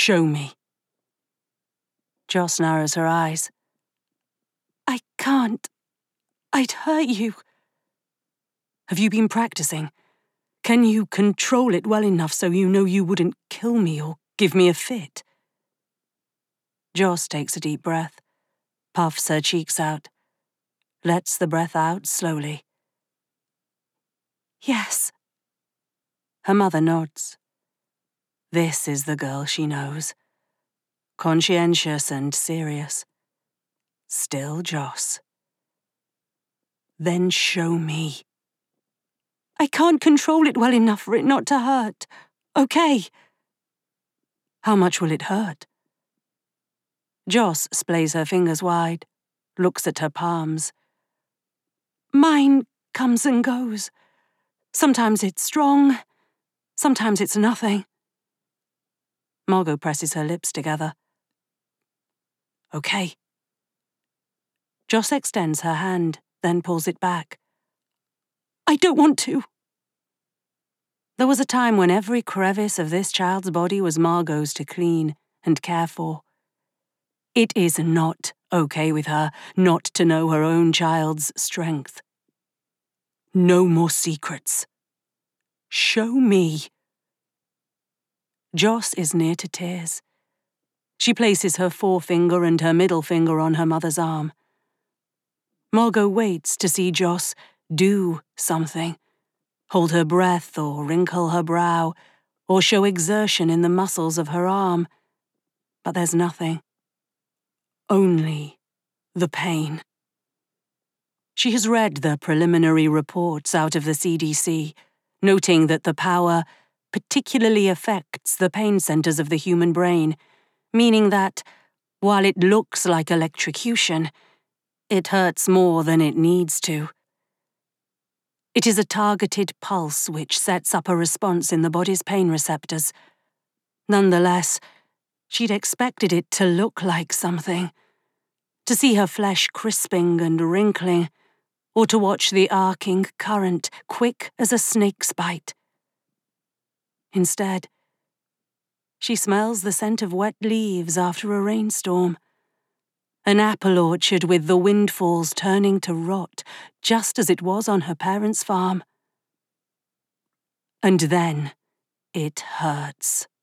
Show me. Joss narrows her eyes. I can't. I'd hurt you. Have you been practicing? Can you control it well enough so you know you wouldn't kill me or give me a fit? Joss takes a deep breath, puffs her cheeks out, lets the breath out slowly. Yes. Her mother nods. This is the girl she knows. Conscientious and serious. Still Joss. Then show me. I can't control it well enough for it not to hurt. Okay. How much will it hurt? Joss splays her fingers wide, looks at her palms. Mine comes and goes. Sometimes it's strong, sometimes it's nothing. Margot presses her lips together. Okay. Joss extends her hand, then pulls it back. I don't want to. There was a time when every crevice of this child's body was Margot's to clean and care for. It is not okay with her not to know her own child's strength. No more secrets. Show me. Joss is near to tears. She places her forefinger and her middle finger on her mother's arm. Margot waits to see Joss do something, hold her breath or wrinkle her brow, or show exertion in the muscles of her arm. But there's nothing. Only the pain. She has read the preliminary reports out of the CDC, noting that the power particularly affects the pain centers of the human brain, meaning that, while it looks like electrocution, it hurts more than it needs to. It is a targeted pulse which sets up a response in the body's pain receptors. Nonetheless, she'd expected it to look like something. To see her flesh crisping and wrinkling, or to watch the arcing current quick as a snake's bite. Instead, she smells the scent of wet leaves after a rainstorm. An apple orchard with the windfalls turning to rot, just as it was on her parents' farm. And then it hurts.